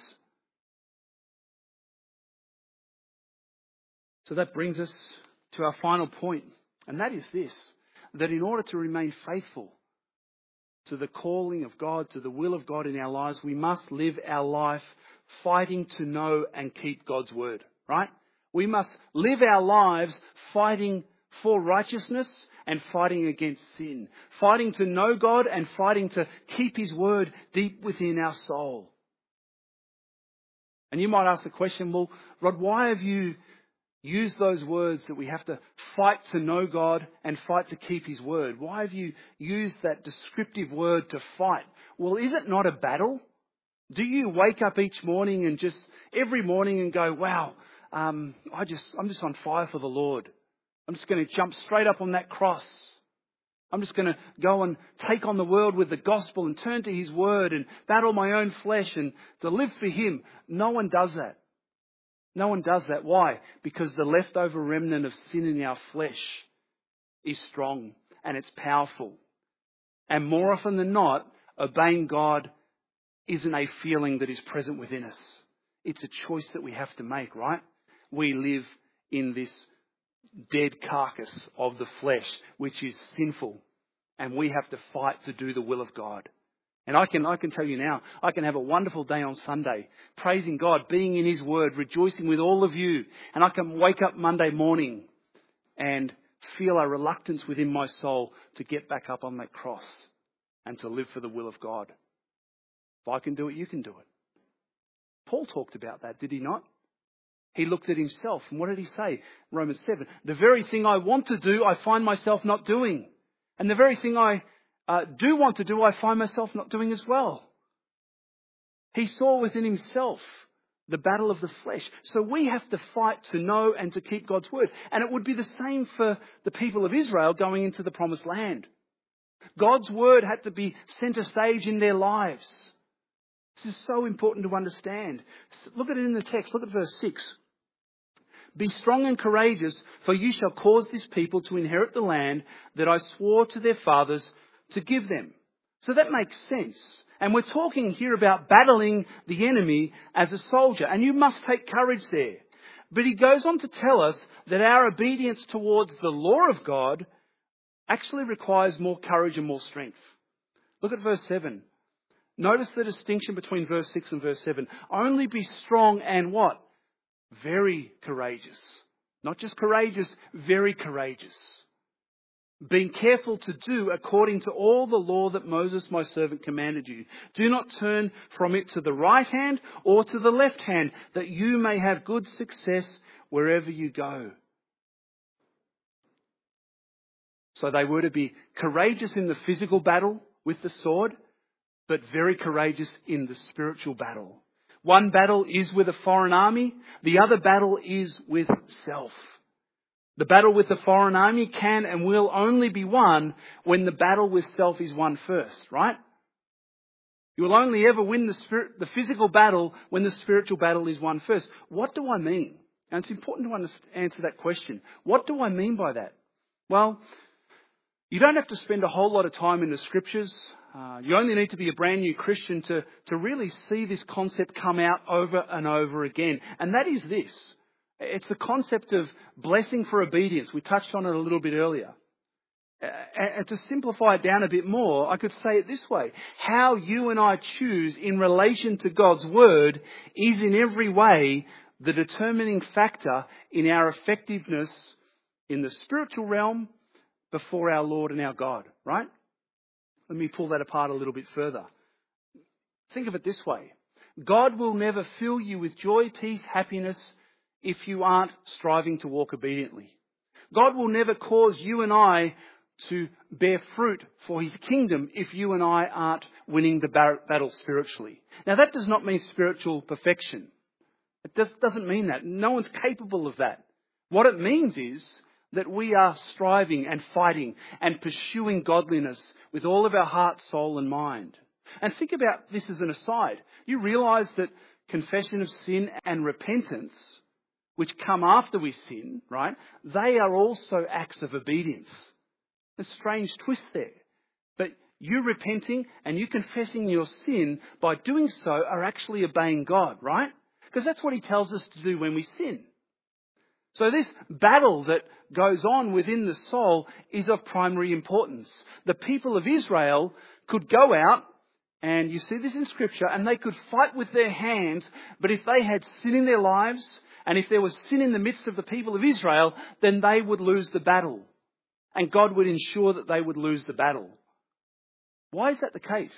So that brings us to our final point, and that is this: that in order to remain faithful to the calling of God, to the will of God in our lives, we must live our life fighting to know and keep God's word, right? We must live our lives fighting for righteousness and fighting against sin. Fighting to know God and fighting to keep his word deep within our soul. And you might ask the question, well, Rod, why have you use those words that we have to fight to know God and fight to keep his word? Why have you used that descriptive word to fight? Well, is it not a battle? Do you wake up each morning and just every morning and go, wow, I'm just on fire for the Lord. I'm just going to jump straight up on that cross. I'm just going to go and take on the world with the gospel and turn to his word and battle my own flesh and to live for him. No one does that. No one does that. Why? Because the leftover remnant of sin in our flesh is strong and it's powerful. And more often than not, obeying God isn't a feeling that is present within us. It's a choice that we have to make, right? We live in this dead carcass of the flesh, which is sinful. And we have to fight to do the will of God. And I can tell you now, I can have a wonderful day on Sunday, praising God, being in his word, rejoicing with all of you. And I can wake up Monday morning and feel a reluctance within my soul to get back up on that cross and to live for the will of God. If I can do it, you can do it. Paul talked about that, did he not? He looked at himself, and what did he say? Romans 7, the very thing I want to do, I find myself not doing. And the very thing I do want to do, I find myself not doing as well. He saw within himself the battle of the flesh. So we have to fight to know and to keep God's word. And it would be the same for the people of Israel going into the promised land. God's word had to be centre stage in their lives. This is so important to understand. Look at it in the text. Look at verse 6. Be strong and courageous, for you shall cause this people to inherit the land that I swore to their fathers to give them. So that makes sense. And we're talking here about battling the enemy as a soldier. And you must take courage there. But he goes on to tell us that our obedience towards the law of God actually requires more courage and more strength. Look at verse 7. Notice the distinction between verse 6 and verse 7. Only be strong and what? Very courageous. Not just courageous, very courageous. Being careful to do according to all the law that Moses my servant commanded you. Do not turn from it to the right hand or to the left hand, that you may have good success wherever you go. So they were to be courageous in the physical battle with the sword, but very courageous in the spiritual battle. One battle is with a foreign army. The other battle is with self. The battle with the foreign army can and will only be won when the battle with self is won first, right? You will only ever win the physical battle when the spiritual battle is won first. What do I mean? And it's important to answer that question. What do I mean by that? Well, you don't have to spend a whole lot of time in the scriptures. You only need to be a brand new Christian to really see this concept come out over and over again. And that is this. It's the concept of blessing for obedience. We touched on it a little bit earlier. And to simplify it down a bit more, I could say it this way. How you and I choose in relation to God's word is in every way the determining factor in our effectiveness in the spiritual realm before our Lord and our God, right? Let me pull that apart a little bit further. Think of it this way. God will never fill you with joy, peace, happiness if you aren't striving to walk obediently. God will never cause you and I to bear fruit for his kingdom if you and I aren't winning the battle spiritually. Now that does not mean spiritual perfection. It doesn't mean that. No one's capable of that. What it means is that we are striving and fighting and pursuing godliness with all of our heart, soul and mind. And think about this as an aside. You realise that confession of sin and repentance, which come after we sin, right, they are also acts of obedience. A strange twist there. But you repenting and you confessing your sin, by doing so, are actually obeying God, right? Because that's what he tells us to do when we sin. So this battle that goes on within the soul is of primary importance. The people of Israel could go out, and you see this in Scripture, and they could fight with their hands, but if they had sin in their lives, and if there was sin in the midst of the people of Israel, then they would lose the battle. And God would ensure that they would lose the battle. Why is that the case?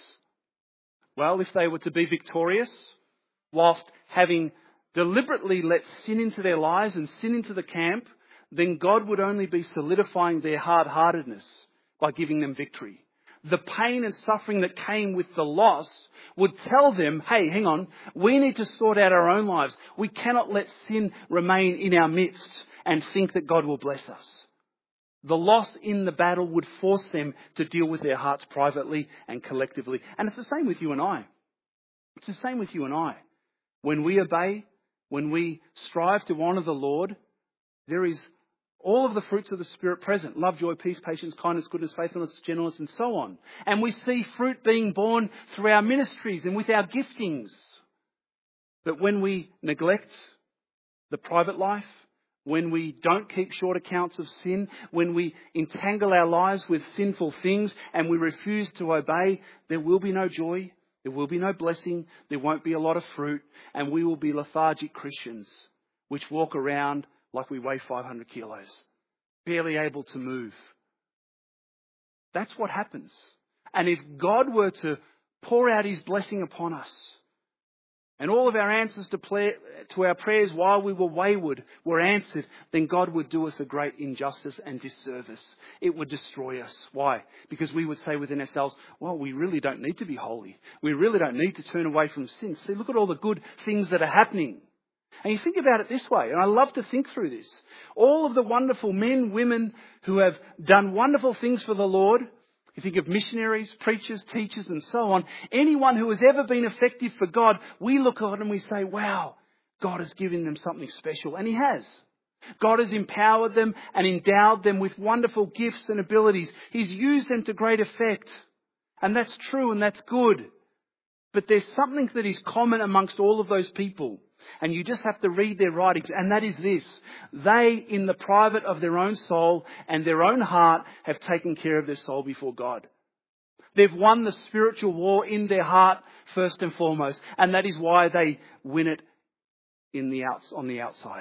Well, if they were to be victorious, whilst having deliberately let sin into their lives and sin into the camp, then God would only be solidifying their hard-heartedness by giving them victory. The pain and suffering that came with the loss would tell them, hey, hang on, we need to sort out our own lives. We cannot let sin remain in our midst and think that God will bless us. The loss in the battle would force them to deal with their hearts privately and collectively. And it's the same with you and I. It's the same with you and I. When we obey, when we strive to honour the Lord, there is all of the fruits of the Spirit present. Love, joy, peace, patience, kindness, goodness, faithfulness, gentleness, and so on. And we see fruit being born through our ministries and with our giftings. But when we neglect the private life, when we don't keep short accounts of sin, when we entangle our lives with sinful things and we refuse to obey, there will be no joy, there will be no blessing, there won't be a lot of fruit, and we will be lethargic Christians which walk around like we weigh 500 kilos, barely able to move. That's what happens. And if God were to pour out his blessing upon us, and all of our answers to our prayers while we were wayward were answered, then God would do us a great injustice and disservice. It would destroy us. Why? Because we would say within ourselves, well, we really don't need to be holy. We really don't need to turn away from sin. See, look at all the good things that are happening. And you think about it this way, and I love to think through this. All of the wonderful men, women who have done wonderful things for the Lord, you think of missionaries, preachers, teachers and so on. Anyone who has ever been effective for God, we look at it and we say, wow, God has given them something special. And He has. God has empowered them and endowed them with wonderful gifts and abilities. He's used them to great effect. And that's true and that's good. But there's something that is common amongst all of those people. And you just have to read their writings. And that is this. They, in the private of their own soul and their own heart, have taken care of their soul before God. They've won the spiritual war in their heart first and foremost. And that is why they win it on the outside.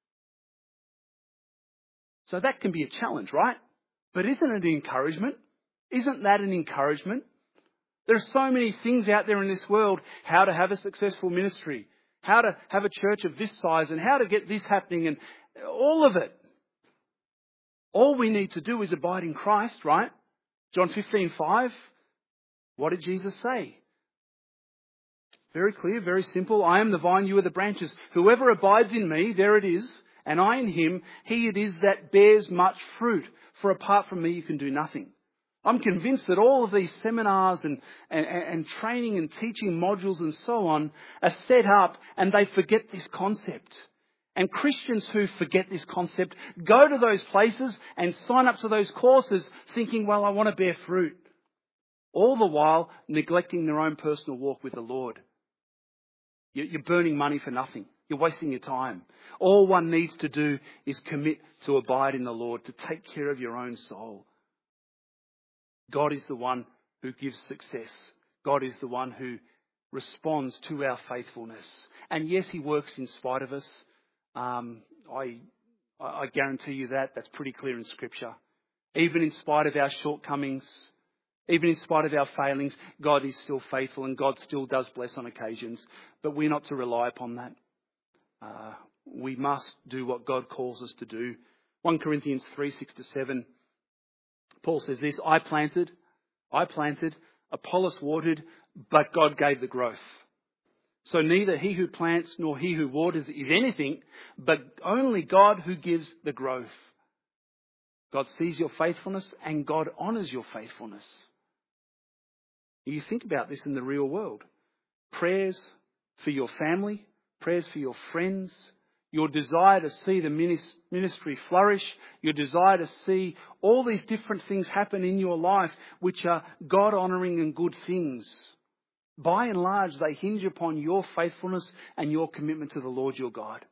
So that can be a challenge, right? But isn't it an encouragement? Isn't that an encouragement? There are so many things out there in this world. How to have a successful ministry. How to have a church of this size and how to get this happening and all of it. All we need to do is abide in Christ, right? John 15:5. What did Jesus say? Very clear, very simple. I am the vine, you are the branches. Whoever abides in me, there it is, and I in him, he it is that bears much fruit. For apart from me, you can do nothing. I'm convinced that all of these seminars and training and teaching modules and so on are set up and they forget this concept. And Christians who forget this concept go to those places and sign up to those courses thinking, well, I want to bear fruit. All the while neglecting their own personal walk with the Lord. You're burning money for nothing. You're wasting your time. All one needs to do is commit to abide in the Lord, to take care of your own soul. God is the one who gives success. God is the one who responds to our faithfulness. And yes, He works in spite of us. I guarantee you that's pretty clear in Scripture. Even in spite of our shortcomings, even in spite of our failings, God is still faithful and God still does bless on occasions. But we're not to rely upon that. We must do what God calls us to do. 1 Corinthians 3:6-7. Paul says this, I planted, Apollos watered, but God gave the growth. So neither he who plants nor he who waters is anything, but only God who gives the growth. God sees your faithfulness and God honours your faithfulness. You think about this in the real world. Prayers for your family, prayers for your friends, your desire to see the ministry flourish, your desire to see all these different things happen in your life, which are God-honouring and good things. By and large, they hinge upon your faithfulness and your commitment to the Lord your God.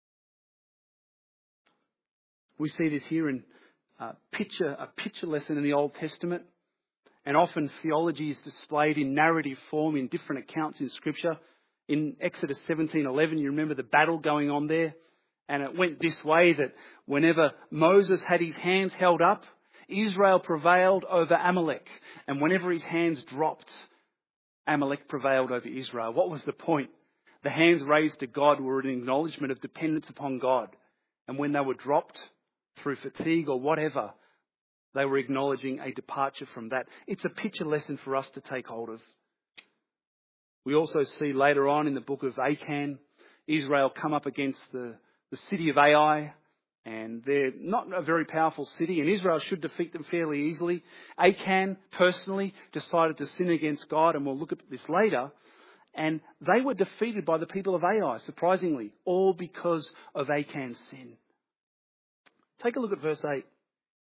We see this here in a picture lesson in the Old Testament. And often theology is displayed in narrative form in different accounts in Scripture. In Exodus 17:11, you remember the battle going on there? And it went this way, that whenever Moses had his hands held up, Israel prevailed over Amalek. And whenever his hands dropped, Amalek prevailed over Israel. What was the point? The hands raised to God were an acknowledgement of dependence upon God. And when they were dropped through fatigue or whatever, they were acknowledging a departure from that. It's a picture lesson for us to take hold of. We also see later on in the book of Achan, Israel come up against the city of Ai, and they're not a very powerful city, and Israel should defeat them fairly easily. Achan personally decided to sin against God, and we'll look at this later, and they were defeated by the people of Ai, surprisingly, all because of Achan's sin. Take a look at verse 8.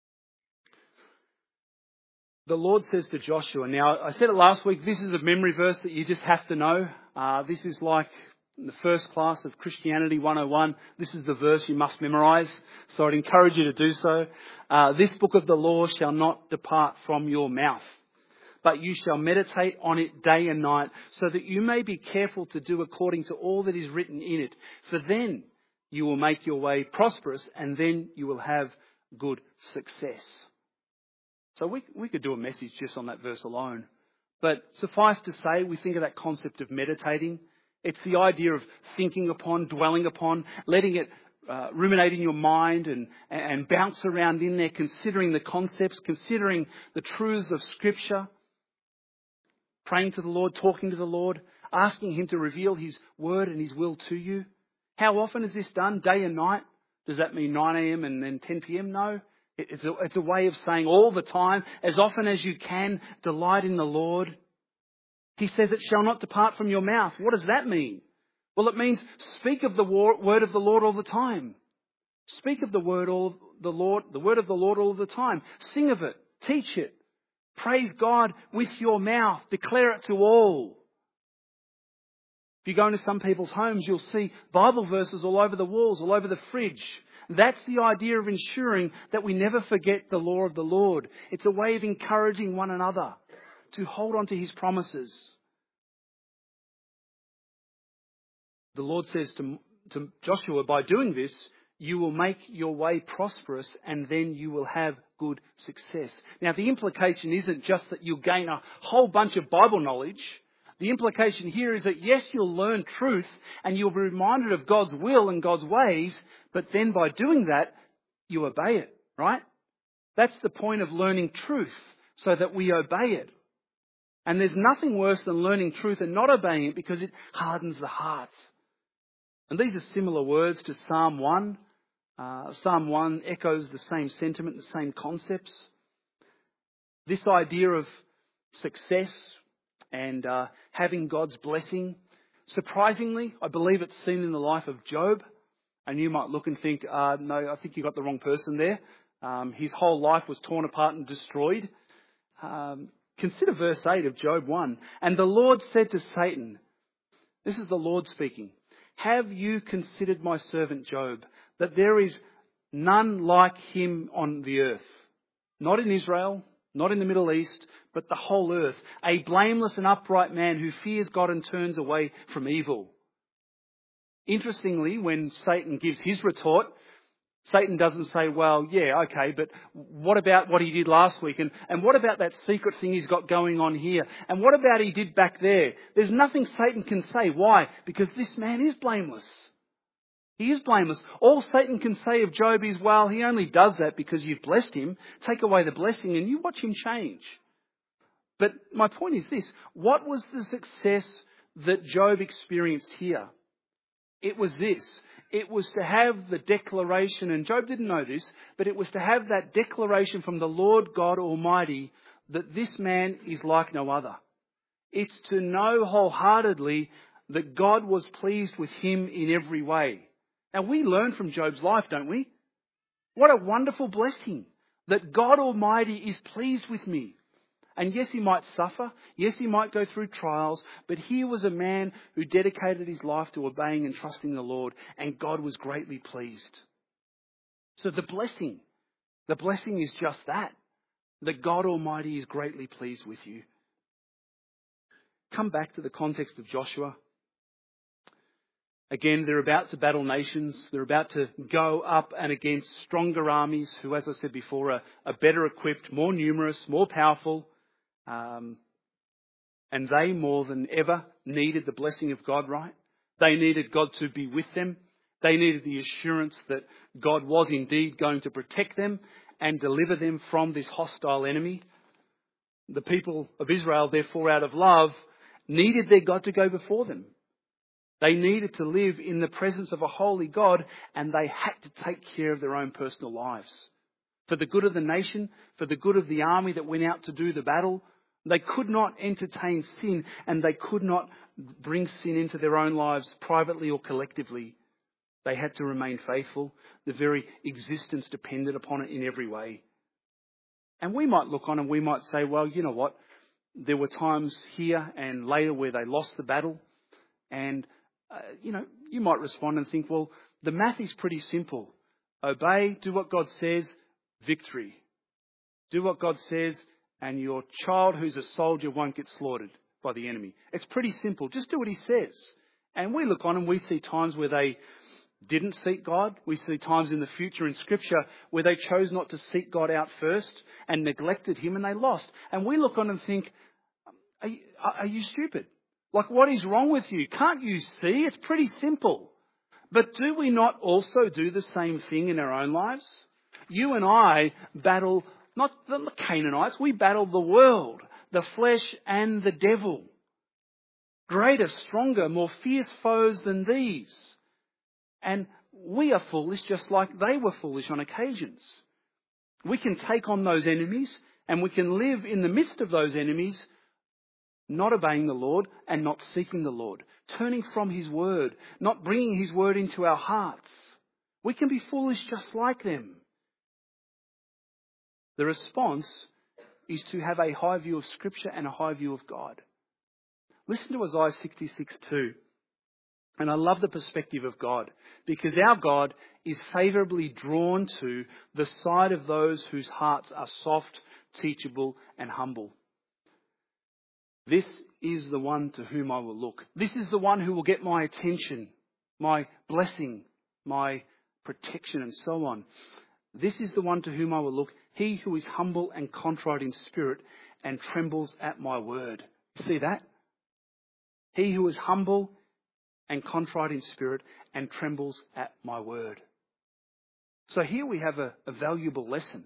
The Lord says to Joshua, now I said it last week, this is a memory verse that you just have to know. This is like the first class of Christianity 101. This is the verse you must memorize. So I'd encourage you to do so. This book of the law shall not depart from your mouth, but you shall meditate on it day and night, so that you may be careful to do according to all that is written in it. For then you will make your way prosperous, and then you will have good success. So we could do a message just on that verse alone. But suffice to say, we think of that concept of meditating. It's the idea of thinking upon, dwelling upon, letting it ruminate in your mind and bounce around in there, considering the concepts, considering the truths of Scripture, praying to the Lord, talking to the Lord, asking Him to reveal His word and His will to you. How often is this done? Day and night? Does that mean 9 a.m. and then 10 p.m.? No. It's a way of saying all the time, as often as you can, delight in the Lord. He says it shall not depart from your mouth. What does that mean? Well, it means speak of the word of the Lord all the time. Speak of the word of the Lord all the time. Sing of it. Teach it. Praise God with your mouth. Declare it to all. If you go into some people's homes, you'll see Bible verses all over the walls, all over the fridge. That's the idea of ensuring that we never forget the law of the Lord. It's a way of encouraging one another to hold on to His promises. The Lord says to Joshua, by doing this, you will make your way prosperous and then you will have good success. Now, the implication isn't just that you'll gain a whole bunch of Bible knowledge. The implication here is that, yes, you'll learn truth and you'll be reminded of God's will and God's ways, but then by doing that, you obey it, right? That's the point of learning truth, so that we obey it. And there's nothing worse than learning truth and not obeying it, because it hardens the heart. And these are similar words to Psalm 1. Psalm 1 echoes the same sentiment, the same concepts. This idea of success and having God's blessing. Surprisingly, I believe it's seen in the life of Job. And you might look and think, no, I think you got the wrong person there. His whole life was torn apart and destroyed. Consider verse 8 of Job 1. And the Lord said to Satan, this is the Lord speaking, have you considered my servant Job, that there is none like him on the earth? Not in Israel, not in the Middle East, but the whole earth. A blameless and upright man who fears God and turns away from evil. Interestingly, when Satan gives his retort, Satan doesn't say, well, yeah, okay, but what about what he did last week? And what about that secret thing he's got going on here? And what about he did back there? There's nothing Satan can say. Why? Because this man is blameless. He is blameless. All Satan can say of Job is, well, he only does that because you've blessed him. Take away the blessing and you watch him change. But my point is this. What was the success that Job experienced here? It was this. It was to have the declaration, and Job didn't know this, but it was to have that declaration from the Lord God Almighty that this man is like no other. It's to know wholeheartedly that God was pleased with him in every way. And we learn from Job's life, don't we? What a wonderful blessing that God Almighty is pleased with me. And yes, he might suffer. Yes, he might go through trials. But here was a man who dedicated his life to obeying and trusting the Lord. And God was greatly pleased. So the blessing is just that. That God Almighty is greatly pleased with you. Come back to the context of Joshua. Again, they're about to battle nations. They're about to go up and against stronger armies who, as I said before, are better equipped, more numerous, more powerful. And they, more than ever, needed the blessing of God, right? They needed God to be with them. They needed the assurance that God was indeed going to protect them and deliver them from this hostile enemy. The people of Israel, therefore, out of love, needed their God to go before them. They needed to live in the presence of a holy God, and they had to take care of their own personal lives. For the good of the nation, for the good of the army that went out to do the battle, they could not entertain sin, and they could not bring sin into their own lives privately or collectively. They had to remain faithful. The very existence depended upon it in every way. And we might look on and we might say, well, you know what? There were times here and later where they lost the battle. And, you might respond and think, well, the math is pretty simple. Obey, do what God says, victory. Do what God says, and your child who's a soldier won't get slaughtered by the enemy. It's pretty simple. Just do what he says. And we look on and we see times where they didn't seek God. We see times in the future in Scripture where they chose not to seek God out first and neglected him and they lost. And we look on and think, are you stupid? Like, what is wrong with you? Can't you see? It's pretty simple. But do we not also do the same thing in our own lives? You and I battle not the Canaanites, we battle the world, the flesh and the devil. Greater, stronger, more fierce foes than these. And we are foolish just like they were foolish on occasions. We can take on those enemies and we can live in the midst of those enemies, not obeying the Lord and not seeking the Lord, turning from His word, not bringing His word into our hearts. We can be foolish just like them. The response is to have a high view of Scripture and a high view of God. Listen to Isaiah 66:2. And I love the perspective of God, because our God is favourably drawn to the side of those whose hearts are soft, teachable and humble. This is the one to whom I will look. This is the one who will get my attention, my blessing, my protection and so on. This is the one to whom I will look, he who is humble and contrite in spirit and trembles at my word. See that? He who is humble and contrite in spirit and trembles at my word. So here we have a valuable lesson.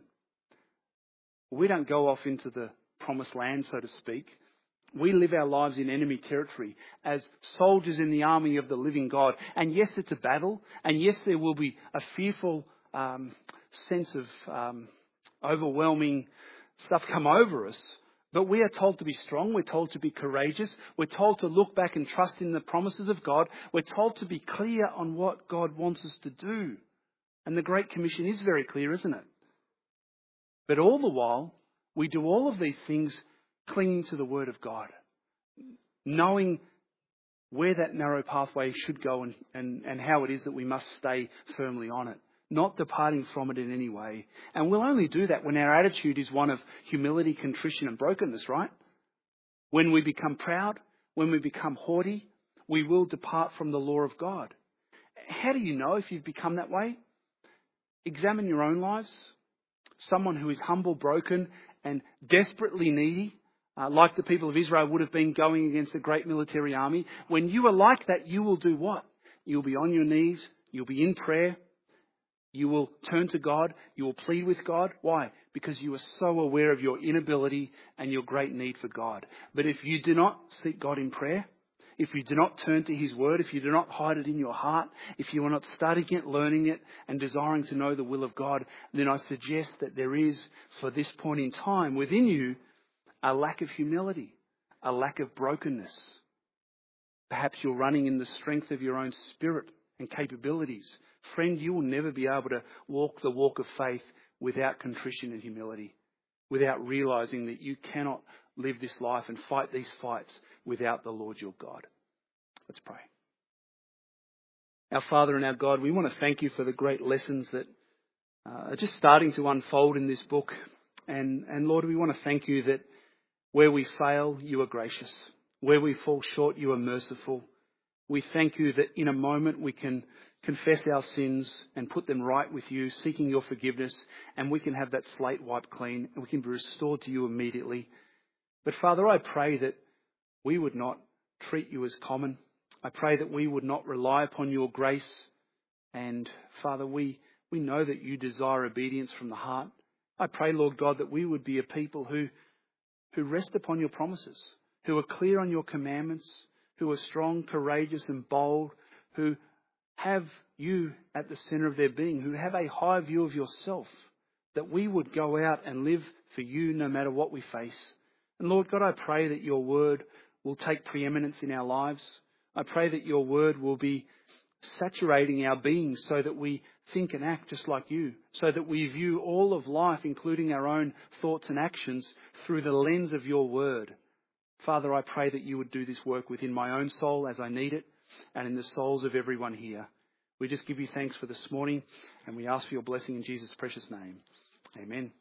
We don't go off into the promised land, so to speak. We live our lives in enemy territory as soldiers in the army of the living God. And yes, it's a battle. And yes, there will be a fearful sense of overwhelming stuff come over us. But we are told to be strong. We're told to be courageous. We're told to look back and trust in the promises of God. We're told to be clear on what God wants us to do. And the Great Commission is very clear, isn't it? But all the while, we do all of these things clinging to the Word of God, knowing where that narrow pathway should go and how it is that we must stay firmly on it, not departing from it in any way. And we'll only do that when our attitude is one of humility, contrition and brokenness, right? When we become proud, when we become haughty, we will depart from the law of God. How do you know if you've become that way? Examine your own lives. Someone who is humble, broken and desperately needy, like the people of Israel would have been going against a great military army. When you are like that, you will do what? You'll be on your knees. You'll be in prayer. You will turn to God. You will plead with God. Why? Because you are so aware of your inability and your great need for God. But if you do not seek God in prayer, if you do not turn to His Word, if you do not hide it in your heart, if you are not studying it, learning it and desiring to know the will of God, then I suggest that there is, for this point in time within you, a lack of humility, a lack of brokenness. Perhaps you're running in the strength of your own spirit and capabilities. Friend, you will never be able to walk the walk of faith without contrition and humility, without realizing that you cannot live this life and fight these fights without the Lord your God. Let's pray. Our Father and our God, we want to thank you for the great lessons that are just starting to unfold in this book. And Lord, we want to thank you that where we fail, you are gracious. Where we fall short, you are merciful. We thank you that in a moment we can confess our sins and put them right with you, seeking your forgiveness, and we can have that slate wiped clean and we can be restored to you immediately. But Father, I pray that we would not treat you as common. I pray that we would not rely upon your grace. And Father, we know that you desire obedience from the heart. I pray, Lord God, that we would be a people who rest upon your promises, who are clear on your commandments, who are strong, courageous and bold, who have you at the centre of their being, who have a high view of yourself, that we would go out and live for you no matter what we face. And Lord God, I pray that your word will take preeminence in our lives. I pray that your word will be saturating our being so that we think and act just like you, so that we view all of life, including our own thoughts and actions, through the lens of your word. Father, I pray that you would do this work within my own soul as I need it and in the souls of everyone here. We just give you thanks for this morning and we ask for your blessing in Jesus' precious name. Amen.